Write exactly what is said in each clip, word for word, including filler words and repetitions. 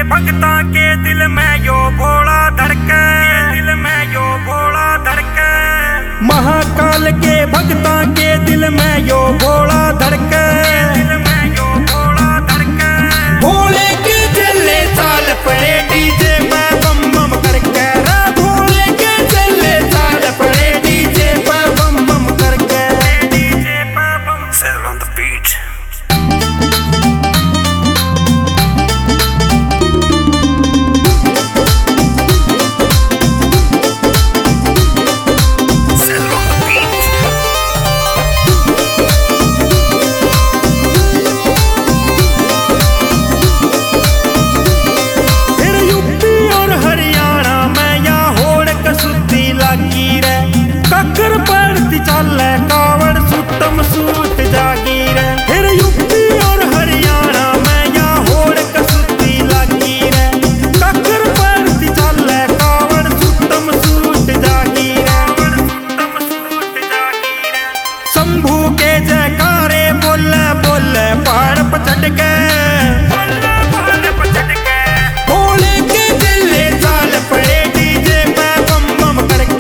भक्ता के दिल में यो भोला धड़के, दिल में यो भोला धड़के। महाकाल के भक्ता के दिल में यो भोला धड़के, दिल में यो भोला धड़के। भोले के चले चाल पड़े डीजे पे बम बम करके, भोले के चले चाल पड़े डीजे पे बम बम करके, डीजे पे बम। Settle on the beat. ककर पड़ती चाले कावड़ सुटम सूट जागी रे। फिर यूपी और हरियाणा में या होड़ कसुती लागी रे। ककर पड़ती चाले कावड़ सुटम सूट जागी रे, सुटम सूट जागी रे। शंभू के जयकारे बोले बोले पहाड़ पर चढ़ गए, पहाड़ पर चढ़ गए। भोले के दिले चाल पड़े डीजे पे बम बम करके,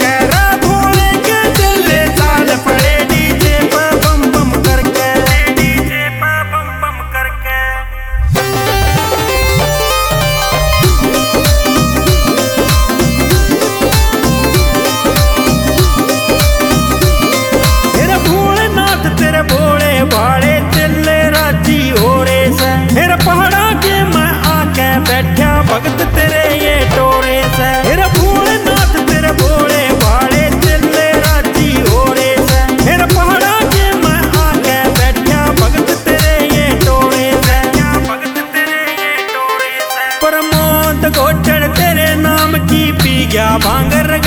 भगत तेरे ये टोरे से। मेरा भोलेनाथ तेरे भोले भाड़े चले राजी हो रे से। मेरा पहाड़ा के मैं आके बैठा भगत तेरे ये टोरे से, भगत तेरे ये टोरे से। प्रमोद गोचर तेरे नाम की पी गया भांगर